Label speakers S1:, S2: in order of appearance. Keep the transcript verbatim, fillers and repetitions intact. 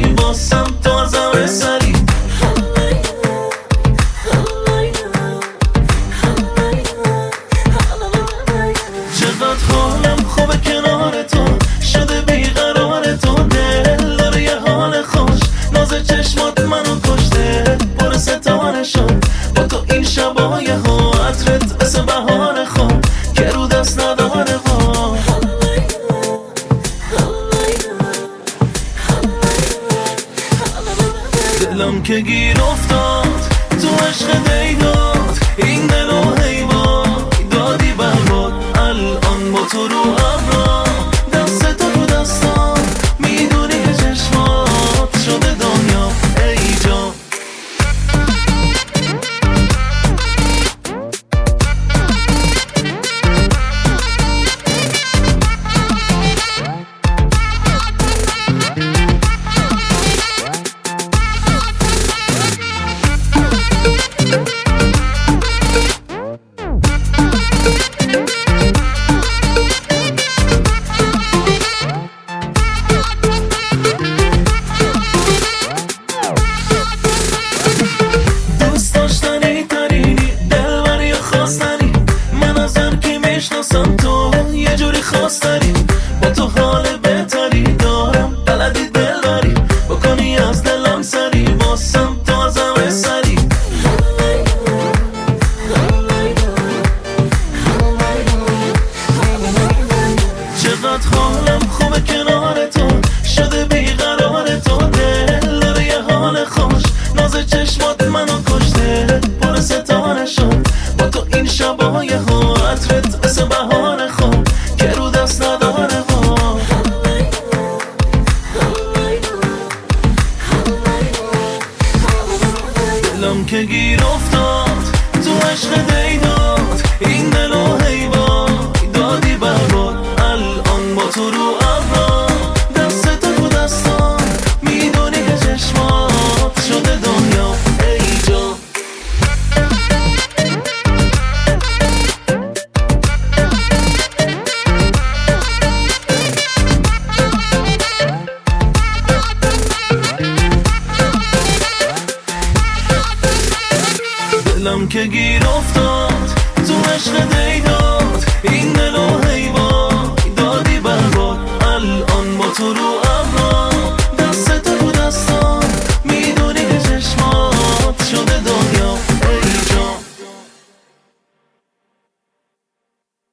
S1: واسم تو ازم سری. چقدر حالم خوبه کنار تو، شده بیقرار تو، دل داره یه حال خوش، ناز چشمات منو کشته، پر ستاره شد با تو این شبای ها، عطرت مثل بهار خواب که رو دست نداره وا. دلم که گیر افتاد تو عشق دیداد، این دل و حیوان دادی برباد، الان با تو رو ابرا، دست تو رو دستام، میدونی که چشمات شده دنیا ای جان. تو یه جوری خواستری، با تو حال بهتری دارم، بلدی دل بری بکنی از دلم سری، واسم تو ازم سری. چقدر حالم خوبه کنار تو، شده بیقرار تو، دل داره یه حال خوش، ناز چشمات منو کشته، پر ستاره شد با تو این شبای ها، عطرت مثل بهار خواب که رو دست نداره وا. دلم که گیر افتاد تو عشق دیداد، این دل و حیوان دادی برباد، الان با تو رو ابرا، دست تو تو دستام، میدونی که چشمات شده دنیا ای جان. دلم که گیر افتاد تو عشق دیداد، این دل و